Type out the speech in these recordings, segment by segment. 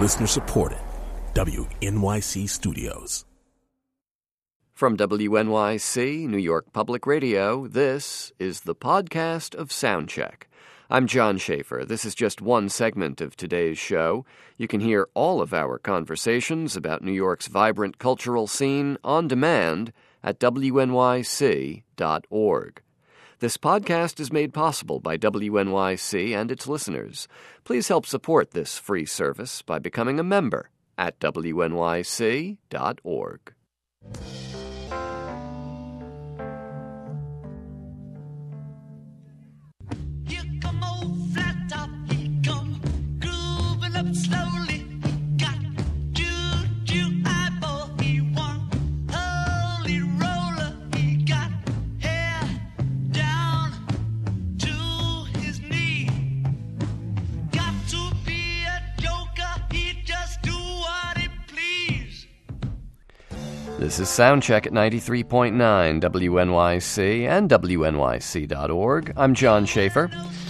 Listener supported. WNYC Studios. From WNYC, New York Public Radio, this is the podcast of Soundcheck. I'm John Schaefer. This is just one segment of today's show. You can hear all of our conversations about New York's vibrant cultural scene on demand at WNYC.org. This podcast is made possible by WNYC and its listeners. Please help support this free service by becoming a member at WNYC.org. Here come old flat top, he come grooving up slowly. Got juju eyeball, he won holy roller. He got hair down to his knee. Got to be a joker, he just do what he please. This is Soundcheck at 93.9 WNYC and WNYC.org. I'm John Schaefer.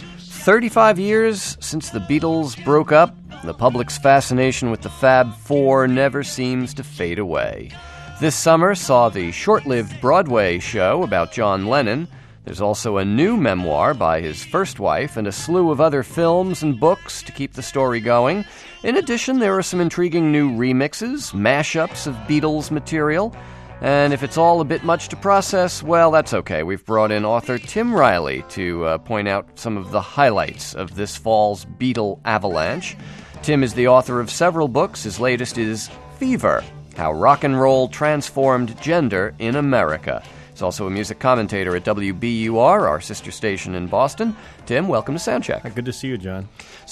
35 years since the Beatles broke up, the public's fascination with the Fab Four never seems to fade away. This summer saw the short-lived Broadway show about John Lennon. There's also a new memoir by his first wife and a slew of other films and books to keep the story going. In addition, there are some intriguing new remixes, mashups of Beatles material. And if it's all a bit much to process, well, that's okay. We've brought in author Tim Riley to point out some of the highlights of this fall's Beatle avalanche. Tim is the author of several books. His latest is Fever, How Rock and Roll Transformed Gender in America. He's also a music commentator at WBUR, our sister station in Boston. Tim, welcome to Soundcheck. Good to see you, John.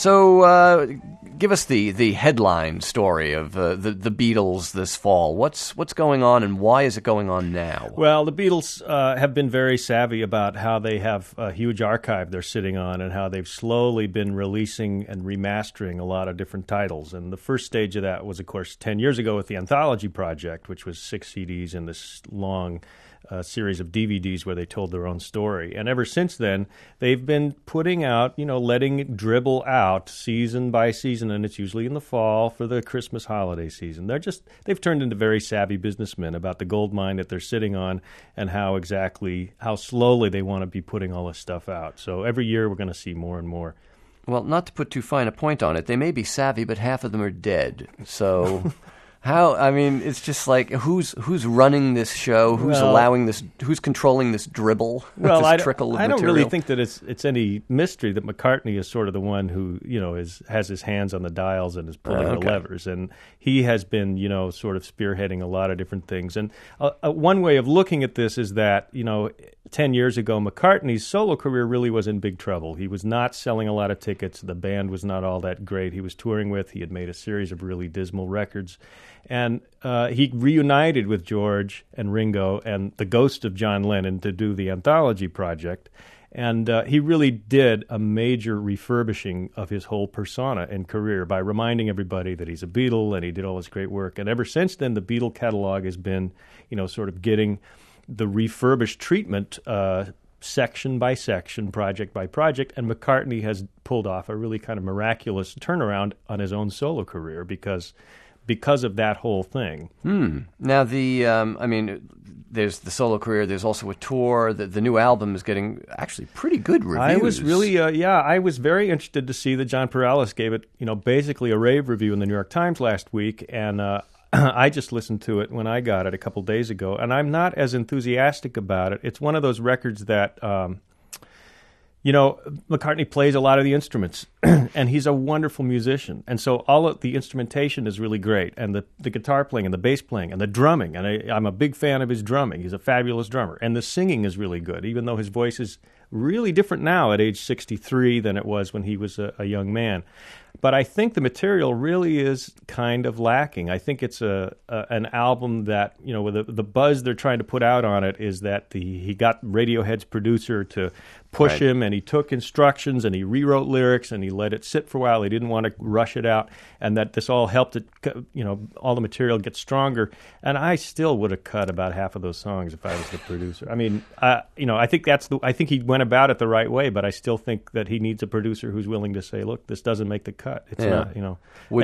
So, give us the headline story of the Beatles this fall. What's going on, and why is it going on now? Well, the Beatles have been very savvy about how they have a huge archive they're sitting on and how they've slowly been releasing and remastering a lot of different titles. And the first stage of that was, of course, 10 years ago with the Anthology Project, which was 6 CDs and this long series of DVDs where they told their own story. And ever since then, they've been putting out, letting it dribble out season by season, and it's usually in the fall for the Christmas holiday season. They've turned into very savvy businessmen about the gold mine that they're sitting on and how slowly they want to be putting all this stuff out. So every year we're going to see more and more. Well, not to put too fine a point on it, they may be savvy, but half of them are dead. So... it's just like, who's running this show? Who's allowing this? Who's controlling this dribble? Well, this trickle of I don't material? really think that it's any mystery that McCartney is sort of the one who has his hands on the dials and is pulling the levers, and he has been sort of spearheading a lot of different things. And one way of looking at this is that 10 years ago, McCartney's solo career really was in big trouble. He was not selling a lot of tickets. The band was not all that great. He was touring with. He had made a series of really dismal records. And he reunited with George and Ringo and the ghost of John Lennon to do the Anthology Project. And he really did a major refurbishing of his whole persona and career by reminding everybody that he's a Beatle and he did all this great work. And ever since then, the Beatle catalog has been, sort of getting the refurbished treatment section by section, project by project, and McCartney has pulled off a really kind of miraculous turnaround on his own solo career because of that whole thing. Now, there's the solo career, there's also a tour. The new album is getting actually pretty good reviews. I was really, I was very interested to see that John Perales gave it, basically a rave review in the New York Times last week, and I just listened to it when I got it a couple days ago, and I'm not as enthusiastic about it. It's one of those records that, McCartney plays a lot of the instruments, and he's a wonderful musician. And so all of the instrumentation is really great, and the guitar playing and the bass playing and the drumming, and I'm a big fan of his drumming. He's a fabulous drummer. And the singing is really good, even though his voice is really different now at age 63 than it was when he was a young man. But I think the material really is kind of lacking. I think it's an album that, with the buzz they're trying to put out on it is that he got Radiohead's producer to push him, and he took instructions, and he rewrote lyrics, and he let it sit for a while. He didn't want to rush it out, and that this all helped it, all the material get stronger. And I still would have cut about half of those songs if I was the producer. I mean, I think I think he went about it the right way, but I still think that he needs a producer who's willing to say, look, this doesn't make the cut. It's not,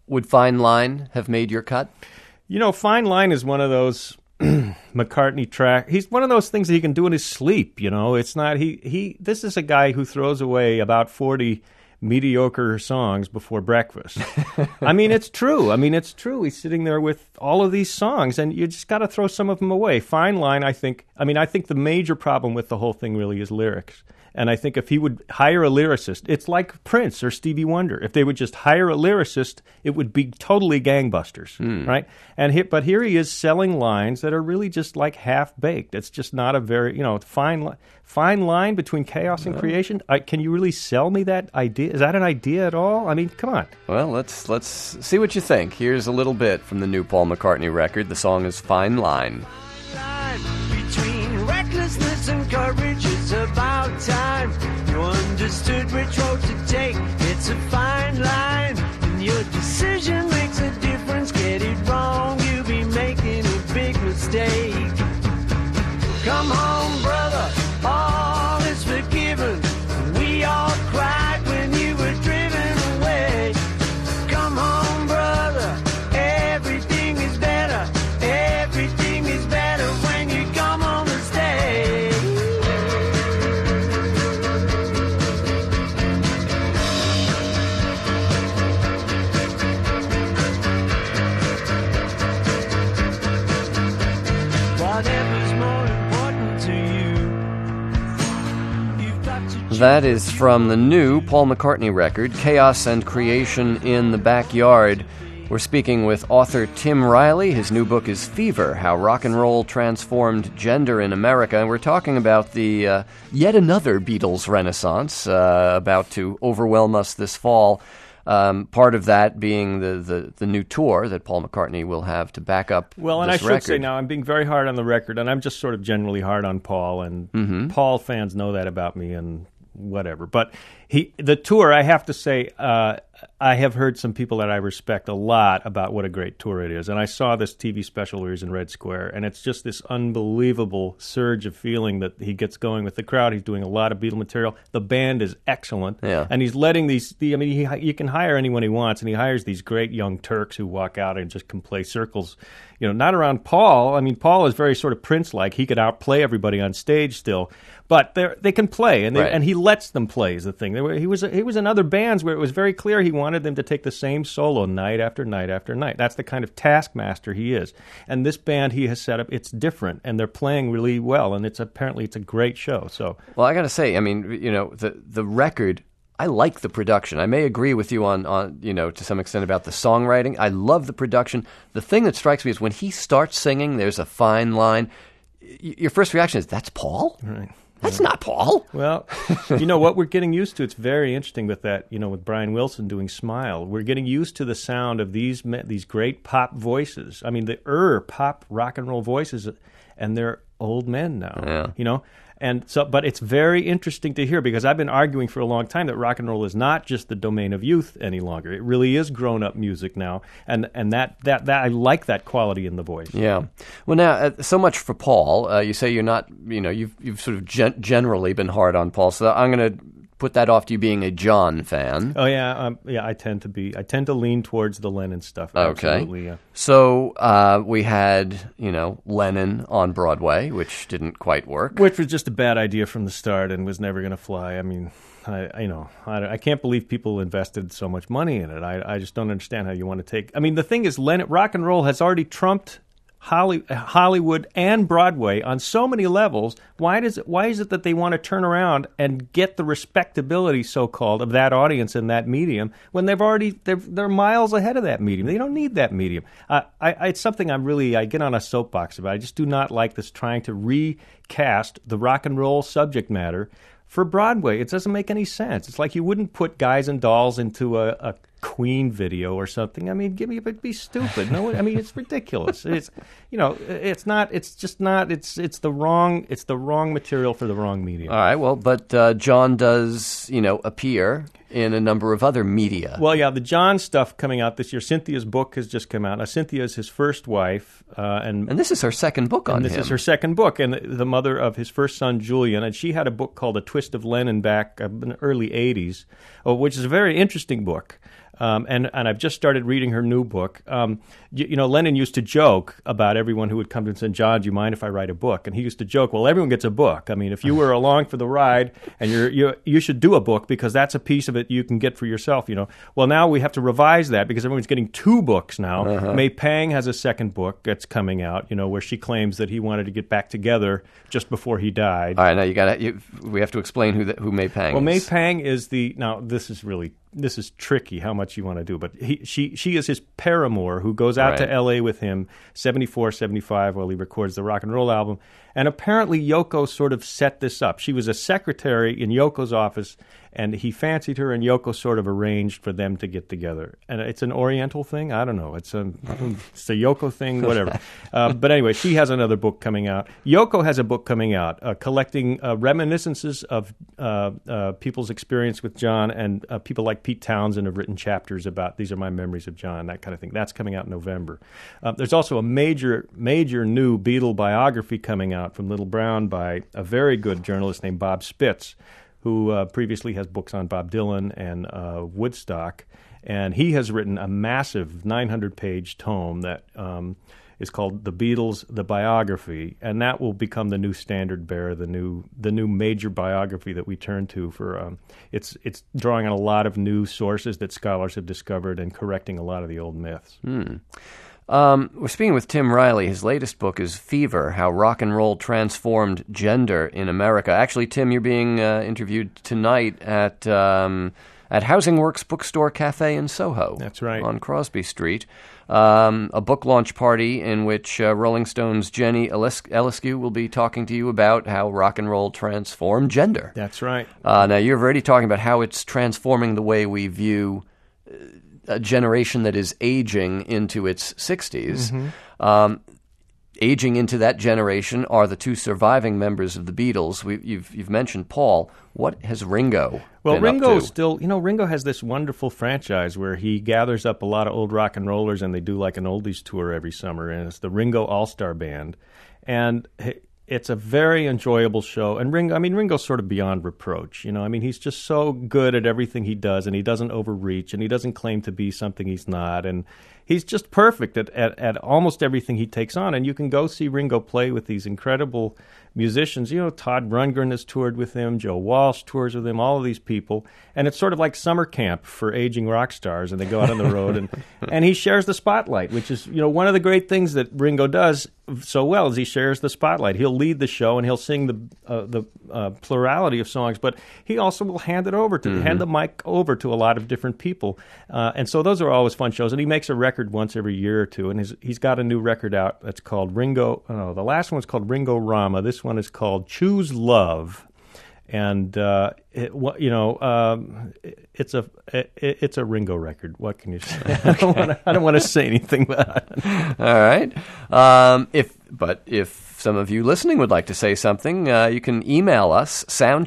Would Fine Line have made your cut? You know, Fine Line is one of those McCartney track. He's one of those things that he can do in his sleep, you know. It's not this is a guy who throws away about 40 mediocre songs before breakfast. I mean, it's true. He's sitting there with all of these songs, and you just got to throw some of them away. Fine Line, I think the major problem with the whole thing really is lyrics. And I think if he would hire a lyricist, it's like Prince or Stevie Wonder. If they would just hire a lyricist, it would be totally gangbusters, right? But here he is selling lines that are really just like half-baked. It's just not a very, fine line between chaos and creation. Can you really sell me that idea? Is that an idea at all? I mean, come on. Well, let's see what you think. Here's a little bit from the new Paul McCartney record. The song is Fine Line. Between recklessness and courage, it's about time you understood which road to take. It's a fine line, and your decision makes a difference. Get it wrong, you'll be making a big mistake. Come home, brother, all is forgiven. We all cried when you were driven away. Come home, brother, everything is better. Everything is better when you come home and stay. Whatever's more important to you, you've got to. That is from the new Paul McCartney record, Chaos and Creation in the Backyard. We're speaking with author Tim Riley. His new book is Fever, How Rock and Roll Transformed Gender in America. And we're talking about the yet another Beatles renaissance about to overwhelm us this fall. Part of that being the new tour that Paul McCartney will have to back up Well, and this I should record. say now, I'm being very hard on the record, and I'm just sort of generally hard on Paul, and Paul fans know that about me, and whatever. But the tour, I have to say, I have heard some people that I respect a lot about what a great tour it is. And I saw this TV special where he's in Red Square, and it's just this unbelievable surge of feeling that he gets going with the crowd. He's doing a lot of Beatle material. The band is excellent. Yeah. And he's letting you can hire anyone he wants, and he hires these great young Turks who walk out and just can play circles. You know, not around Paul. I mean, Paul is very sort of Prince-like. He could outplay everybody on stage still. But they can play, and Right. and he lets them play is the thing. He was in other bands where it was very clear he wanted them to take the same solo night after night after night. That's the kind of taskmaster he is. And this band he has set up, it's different, and they're playing really well, and apparently it's a great show. So, Well, I got to say, I mean, the record, I like the production. I may agree with you on to some extent about the songwriting. I love the production. The thing that strikes me is when he starts singing, there's a fine line. Your first reaction is, that's Paul? right. That's not Paul. Well, you know what we're getting used to. It's very interesting with that. With Brian Wilson doing "Smile," we're getting used to the sound of these great pop voices. I mean, the pop rock and roll voices, and they're old men now. Yeah. And so, but it's very interesting to hear because I've been arguing for a long time that rock and roll is not just the domain of youth any longer. It really is grown-up music now, and that I like that quality in the voice. Yeah. Well, now, so much for Paul. You say you're not, you've sort of generally been hard on Paul, so I'm going to put that off to you being a John fan. Oh yeah, I tend to lean towards the Lennon stuff. Absolutely, Okay. yeah. So we had, Lennon on Broadway, which didn't quite work. Which was just a bad idea from the start and was never going to fly. I mean, I can't believe people invested so much money in it. I just don't understand how you want to take. I mean, the thing is, rock and roll has already trumped Hollywood and Broadway on so many levels. Why is it that they want to turn around and get the respectability, so-called, of that audience in that medium when they're miles ahead of that medium? They don't need that medium. It's something I get on a soapbox about. I just do not like this trying to recast the rock and roll subject matter for Broadway. It doesn't make any sense. It's like you wouldn't put Guys and Dolls into a Queen video or something. I mean, it'd be stupid. No, I mean, it's ridiculous. It's it's the wrong material for the wrong medium. All right, well, but John does, appear in a number of other media. Well, yeah, the John stuff coming out this year. Cynthia's book has just come out. Now, Cynthia is his first wife. And this is her second book on him. This is her second book, and the mother of his first son, Julian. And she had a book called A Twist of Lennon back in the early 80s, which is a very interesting book. And I've just started reading her new book. Lennon used to joke about everyone who would come to him and say, John, do you mind if I write a book? And he used to joke, well, everyone gets a book. I mean, if you were along for the ride, and you should do a book because that's a piece of it you can get for yourself, Well, now we have to revise that because everyone's getting 2 books now. Uh-huh. May Pang has a second book that's coming out, where she claims that he wanted to get back together just before he died. All right, now we have to explain who May Pang is. Well, May Pang is this is tricky how much you want to do, but she is his paramour who goes out to L.A. with him 74, 75 while he records the rock and roll album. And apparently Yoko sort of set this up. She was a secretary in Yoko's office, and he fancied her, and Yoko sort of arranged for them to get together. And it's an Oriental thing? I don't know. It's a Yoko thing, whatever. But anyway, she has another book coming out. Yoko has a book coming out collecting reminiscences of people's experience with John, and people like Pete Townsend have written chapters about these are my memories of John, that kind of thing. That's coming out in November. There's also a major new Beatle biography coming out from Little Brown by a very good journalist named Bob Spitz, who previously has books on Bob Dylan and Woodstock. And he has written a massive 900-page tome that is called The Beatles, The Biography, and that will become the new standard bearer, the new major biography that we turn to for it's drawing on a lot of new sources that scholars have discovered and correcting a lot of the old myths. We're speaking with Tim Riley. His latest book is Fever, How Rock and Roll Transformed Gender in America. Actually, Tim, you're being interviewed tonight at Housing Works Bookstore Cafe in Soho. That's right. On Crosby Street. A book launch party in which Rolling Stone's Jenny Eliscu will be talking to you about how rock and roll transformed gender. That's right. Now, you're already talking about how it's transforming the way we view a generation that is aging into its 60s. Mm-hmm. Aging into that generation are the 2 surviving members of the Beatles. You've mentioned Paul. What has Ringo been Ringo up to? still, Ringo has this wonderful franchise where he gathers up a lot of old rock and rollers, and they do like an oldies tour every summer, and it's the Ringo All-Star Band. And it's a very enjoyable show. And Ringo's sort of beyond reproach. He's just so good at everything he does, and he doesn't overreach, and he doesn't claim to be something he's not. And he's just perfect at almost everything he takes on. And you can go see Ringo play with these incredible musicians. Todd Rundgren has toured with him, Joe Walsh tours with him, all of these people. And it's sort of like summer camp for aging rock stars, and they go out on the road. And he shares the spotlight, which is, one of the great things that Ringo does so well is he shares the spotlight. He'll lead the show, and he'll sing the plurality of songs, but he also will hand the mic over to a lot of different people. And so those are always fun shows. And he makes a record once every year or two, and he's got a new record out that's called the last one's called Ringo Rama. This one is called Choose Love. And it's a Ringo record. What can you say? I don't want to say anything about it. All right. If some of you listening would like to say something, you can email us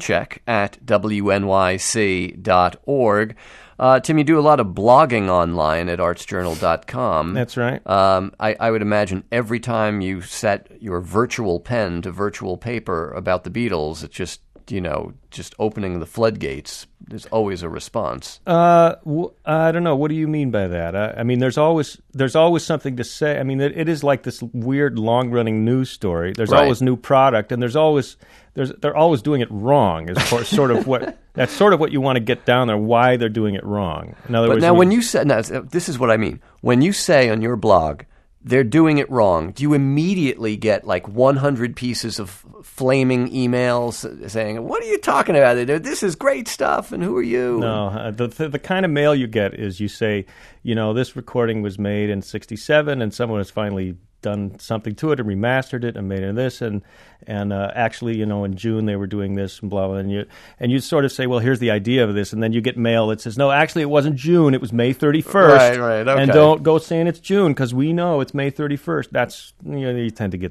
soundcheck@wnyc.org. Tim, you do a lot of blogging online at artsjournal.com. That's right. I would imagine every time you set your virtual pen to virtual paper about the Beatles, it's just opening the floodgates. There's always a response. I don't know. What do you mean by that? There's always something to say. It is like this weird long-running news story. There's always new product, and they're always doing it wrong. Is sort of what that's sort of what you want to get down there. Why they're doing it wrong. In other words, when you say this is what I mean. When you say on your blog, they're doing it wrong, do you immediately get like 100 pieces of flaming emails saying, what are you talking about? This is great stuff, and who are you? No, the kind of mail you get is you say, this recording was made in 1967, and someone has finally done something to it and remastered it and made it this, and actually, in June they were doing this and blah, blah, and you sort of say, well, here's the idea of this, and then you get mail that says, no, actually it wasn't June, it was May 31st. Right, okay. And don't go saying it's June, because we know it's May 31st. That's, you tend to get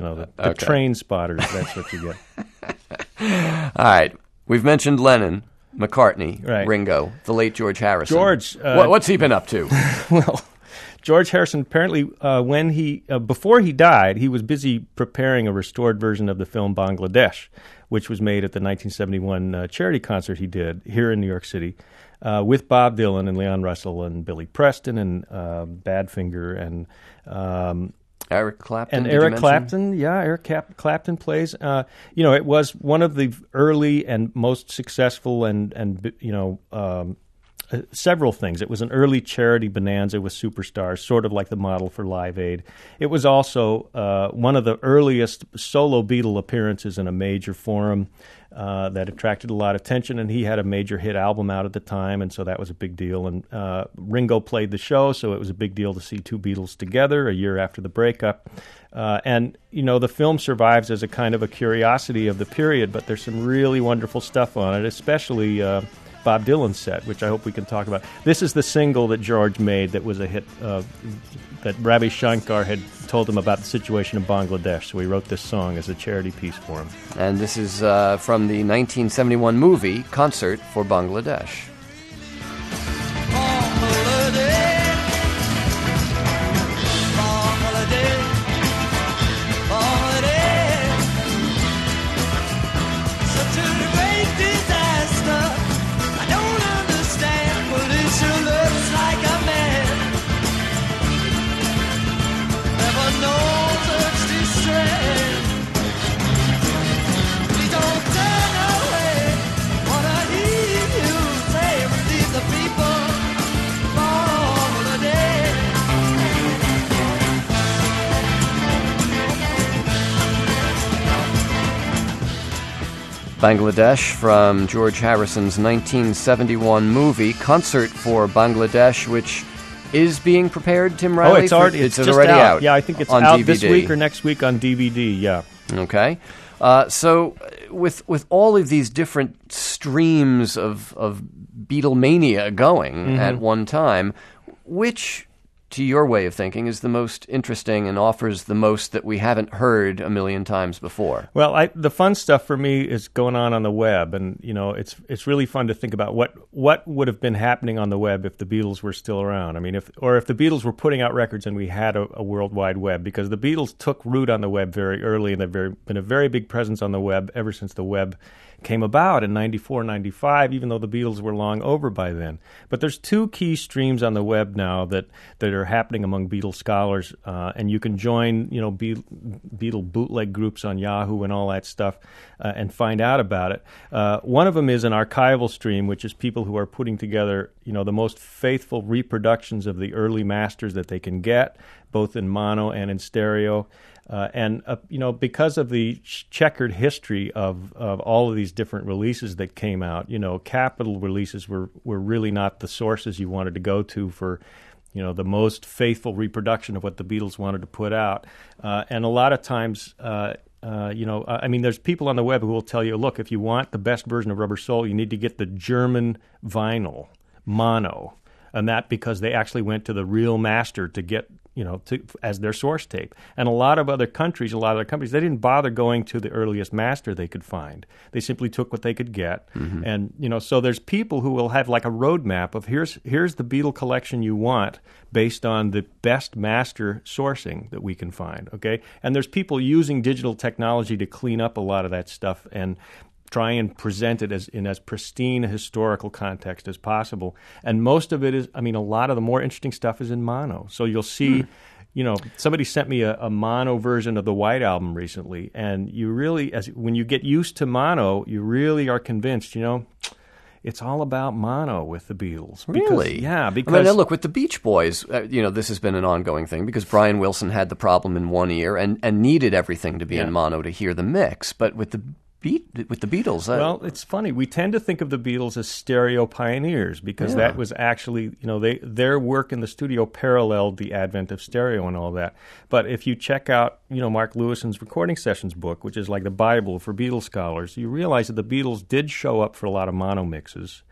the train spotters, that's what you get. All right, we've mentioned Lennon. McCartney, Right. Ringo, the late George Harrison. George, what's he been up to? Well, George Harrison apparently, before he died, he was busy preparing a restored version of the film Bangladesh, which was made at the 1971 charity concert he did here in New York City with Bob Dylan and Leon Russell and Billy Preston and Badfinger and Eric Clapton. and did you Eric mention? Clapton. Yeah, Eric Clapton plays. It was one of the early and most successful and several things. It was an early charity bonanza with superstars, sort of like the model for Live Aid. It was also one of the earliest solo Beatle appearances in a major forum that attracted a lot of attention, and he had a major hit album out at the time, and so that was a big deal. And Ringo played the show, so it was a big deal to see two Beatles together a year after the breakup. The film survives as a kind of a curiosity of the period, but there's some really wonderful stuff on it, especially Bob Dylan's set, which I hope we can talk about. This is the single that George made that was a hit, that Ravi Shankar had told him about the situation in Bangladesh, so he wrote this song as a charity piece for him. And this is from the 1971 movie Concert for Bangladesh. Bangladesh from George Harrison's 1971 movie Concert for Bangladesh, which is being prepared, Tim Riley? Oh, it's already, it's just already out. Yeah, I think it's on out DVD. this week or next week on DVD, yeah. Okay. So with all of these different streams of Beatlemania going at one time, which, to your way of thinking, is the most interesting and offers the most that we haven't heard a million times before? Well, the fun stuff for me is going on the web, and it's really fun to think about what would have been happening on the web if the Beatles were still around. I mean, if the Beatles were putting out records and we had a World Wide Web, because the Beatles took root on the web very early, and they've been a very big presence on the web ever since the web came about in 94, 95, even though the Beatles were long over by then. But there's two key streams on the web now that are happening among Beatles scholars, and you can join, Beatle bootleg groups on Yahoo and all that stuff and find out about it. One of them is an archival stream, which is people who are putting together, the most faithful reproductions of the early masters that they can get, both in mono and in stereo. Because of the checkered history of all of these different releases that came out, Capitol releases were really not the sources you wanted to go to for, the most faithful reproduction of what the Beatles wanted to put out. And a lot of times, there's people on the web who will tell you, look, if you want the best version of Rubber Soul, you need to get the German vinyl, mono. And that because they actually went to the real master to get, as their source tape. And a lot of other companies, they didn't bother going to the earliest master they could find. They simply took what they could get. Mm-hmm. And, so there's people who will have like a roadmap of here's the Beatle collection you want based on the best master sourcing that we can find, okay? And there's people using digital technology to clean up a lot of that stuff and try and present it in as pristine a historical context as possible. And most of it is, a lot of the more interesting stuff is in mono. So you'll see, somebody sent me a mono version of the White Album recently, and you really, when you get used to mono, you really are convinced, it's all about mono with the Beatles. Really? Yeah, because... now look, with the Beach Boys, this has been an ongoing thing because Brian Wilson had the problem in one ear and needed everything to be in mono to hear the mix. But with the Beatles... well, it's funny. We tend to think of the Beatles as stereo pioneers because that was actually, their work in the studio paralleled the advent of stereo and all that. But if you check out, Mark Lewison's Recording Sessions book, which is like the Bible for Beatles scholars, you realize that the Beatles did show up for a lot of mono mixes.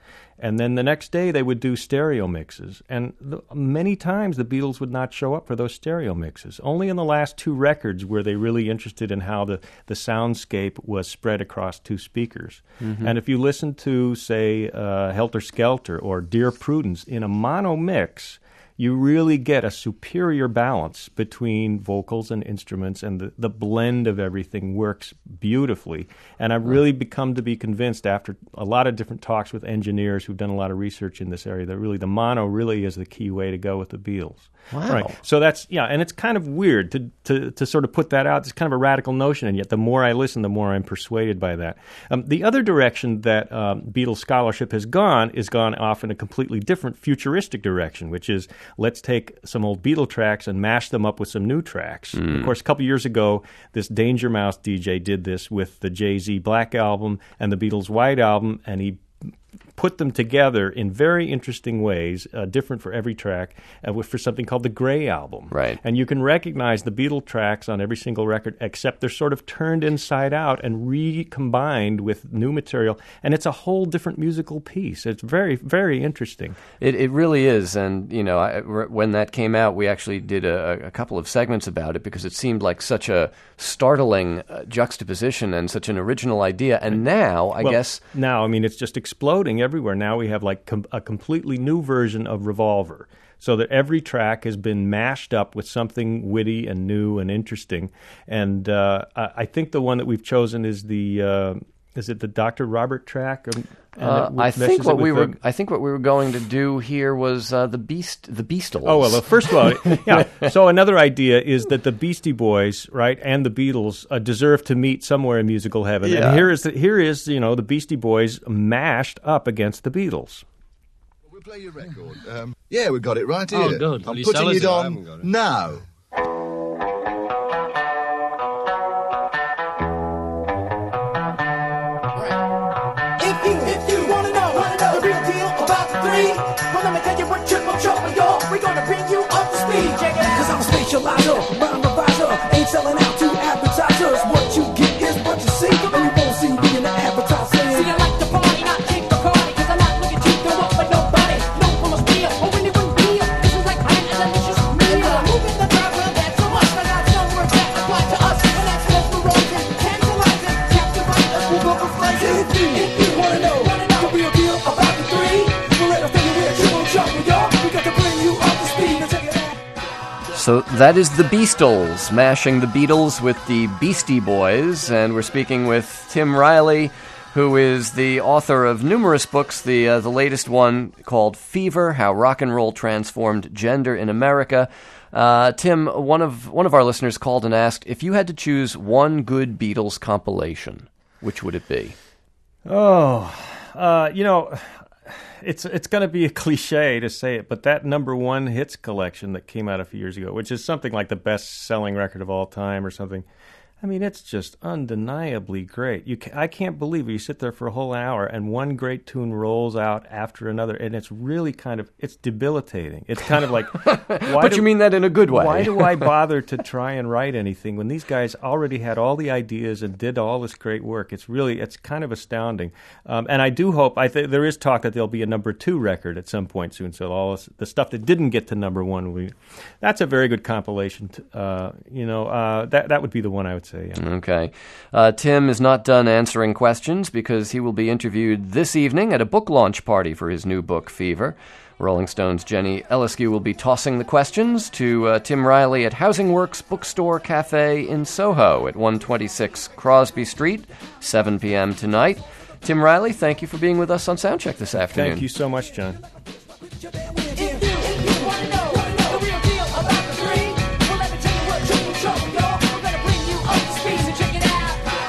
And then the next day they would do stereo mixes. And many times the Beatles would not show up for those stereo mixes. Only in the last 2 records were they really interested in how the soundscape was spread across 2 speakers. And if you listen to, say, Helter Skelter or Dear Prudence in a mono mix, you really get a superior balance between vocals and instruments, and the blend of everything works beautifully. And I've really become to be convinced after a lot of different talks with engineers who've done a lot of research in this area that really the mono really is the key way to go with the Beatles. Wow. Right. So that's, and it's kind of weird to sort of put that out. It's kind of a radical notion, and yet the more I listen, the more I'm persuaded by that. The other direction that Beatles scholarship has gone off in a completely different futuristic direction, which is let's take some old Beatle tracks and mash them up with some new tracks. Of course, a couple years ago, this Danger Mouse DJ did this with the Jay-Z Black Album and the Beatles White Album, and he put them together in very interesting ways, different for every track, for something called the Grey Album. Right. And you can recognize the Beatle tracks on every single record, except they're sort of turned inside out and recombined with new material, and it's a whole different musical piece. It's very, very interesting. It really is, and when that came out, we actually did a couple of segments about it because it seemed like such a startling juxtaposition and such an original idea, and now, I guess... Now, I mean, it's just exploding everywhere. Now we have like a completely new version of Revolver, so that every track has been mashed up with something witty and new and interesting. And I think the one that we've chosen is is it the Dr. Robert track? I think what we were going to do here was the Beastles. Oh well, first of all, yeah. So another idea is that the Beastie Boys, right, and the Beatles deserve to meet somewhere in musical heaven. Yeah. And here is the Beastie Boys mashed up against the Beatles. We'll play your record. Yeah, we got it right here. Oh, good. Will I'm you putting sell it it? I on haven't got it. now. If you wanna know the real deal about the 3, well, let me tell you what triple trouble, y'all. We're gonna bring you up to speed. Check it out. 'Cause I'm a spatializer, rhyme reviser, ain't selling out to advertisers. What you get is what you see, and you won't see me in the advertising. See, I like to party, not kick the party, 'cause I not look at you, don't want but nobody. No from a steal, or anyone real. This is like high and delicious meal. I'm moving the crowd around that so much, I got some words that apply to us, and that's mesmerizing, tantalizing, captivating. We'll go for flights. If you wanna know the real deal about the 3, well, let us tell you we're triple trouble, y'all. We got to bring you up to speed. Now check it out. So that is the Beastles, mashing the Beatles with the Beastie Boys, and we're speaking with Tim Riley, who is the author of numerous books, the latest one called Fever, How Rock and Roll Transformed Gender in America. Tim, one of our listeners called and asked, if you had to choose one good Beatles compilation, which would it be? It's going to be a cliche to say it, but that #1 hits collection that came out a few years ago, which is something like the best-selling record of all time or something. I mean, it's just undeniably great. I can't believe it. You sit there for a whole hour and one great tune rolls out after another, and it's really it's debilitating. It's kind of like... But you mean that in a good way. Why do I bother to try and write anything when these guys already had all the ideas and did all this great work? It's kind of astounding. And I do hope, there is talk that there'll be a #2 record at some point soon, so all the stuff that didn't get to #1, that's a very good compilation. That would be the one I would say. Yeah. Okay. Tim is not done answering questions because he will be interviewed this evening at a book launch party for his new book, Fever. Rolling Stone's Jenny Eliscu will be tossing the questions to Tim Riley at Housing Works Bookstore Cafe in Soho at 126 Crosby Street, 7 p.m. tonight. Tim Riley, thank you for being with us on Soundcheck this afternoon. Thank you so much, John. If you wanna know the real deal about the 3, well, let me tell you what triple trouble, y'all. We're gonna bring you up to speed, so check it out.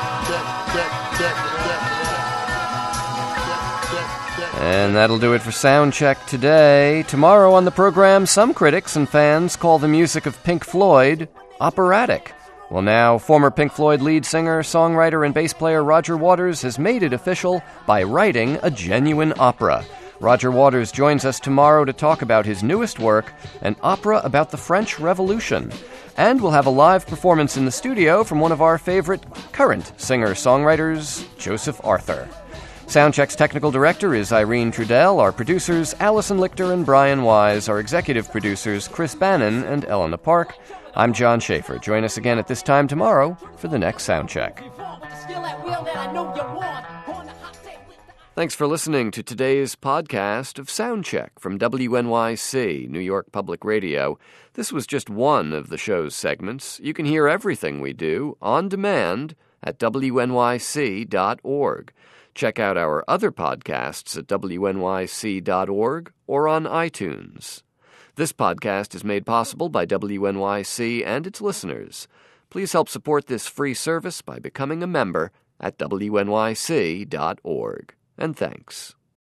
And that'll do it for Soundcheck today. Tomorrow on the program, some critics and fans call the music of Pink Floyd operatic. Well, now, former Pink Floyd lead singer, songwriter, and bass player Roger Waters has made it official by writing a genuine opera. Roger Waters joins us tomorrow to talk about his newest work, an opera about the French Revolution. And we'll have a live performance in the studio from one of our favorite current singer-songwriters, Joseph Arthur. Soundcheck's technical director is Irene Trudell. Our producers, Allison Lichter and Brian Wise. Our executive producers, Chris Bannon and Elena Park. I'm John Schaefer. Join us again at this time tomorrow for the next Soundcheck. Thanks for listening to today's podcast of Soundcheck from WNYC, New York Public Radio. This was just one of the show's segments. You can hear everything we do on demand at WNYC.org. Check out our other podcasts at WNYC.org or on iTunes. This podcast is made possible by WNYC and its listeners. Please help support this free service by becoming a member at WNYC.org. And thanks.